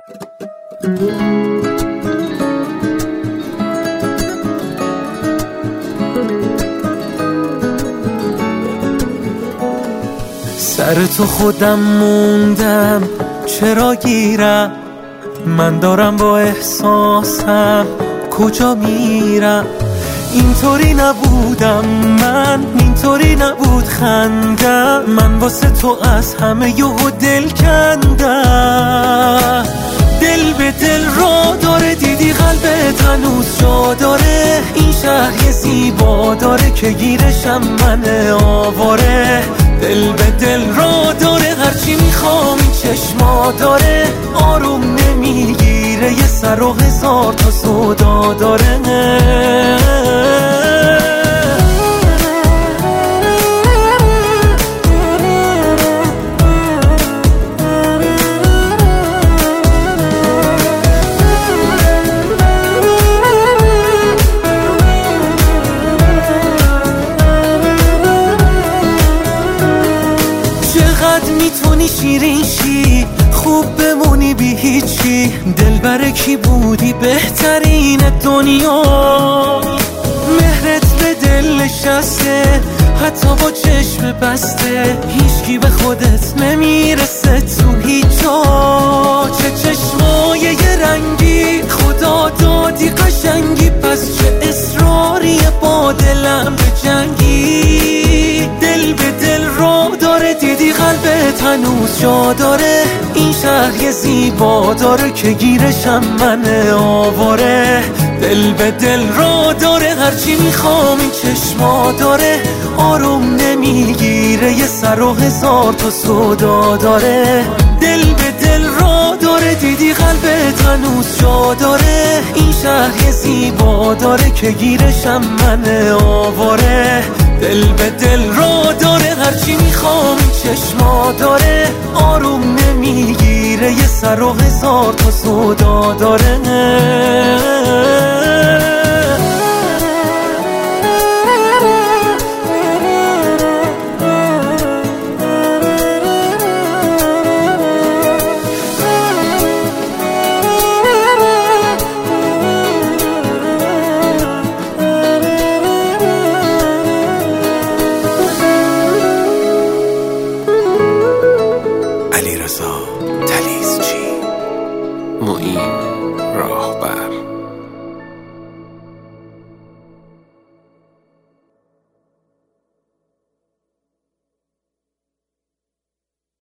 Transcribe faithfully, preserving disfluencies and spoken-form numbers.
سر تو خودم موندم چرا گیرم، من دارم با احساسم کجا میرم. اینطوری نبودم من، اینطوری نبود خندم، من واسه تو از همه یهو دل کندم. دل به دل را داره، دیدی قلبت هنوز جا داره. این شهر یه زیبا داره که گیرشم من آواره. دل به دل را داره، هرچی میخوام این چشما داره. آروم نمیگیره، یه سر و هزار تا سودا داره. میتونی شیرین شی، خوب بمونی بی هیچی. دلبر کی بودی بهترین دنیا، مهرت به دل نشسته حتی با چشم بسته. هیچکی به خودت نمیرسه تو هیچ جا. چه چشمای یه رنگی، خدا دادی قشنگی. پس چه اصراری با دلم به جنگی. دل به دل را داره، دیدی قلبت هنوز جا داره. این شهر یه زیبا داره که گیرشم من آواره. دل به دل را داره، هرچی میخوام این چشما داره. آروم نمیگیره، یه سر و هزار تا سودا داره. دل به دل را داره، دیدی قلبت هنوز جا داره. این شهر یه زیبا داره که گیرشم من آواره. دل به دل را داره، هرچی میخوام این چشما داره. آروم نمیگیره، یه سر و هزار تا سودا داره. علیرضا تلیسچی معین.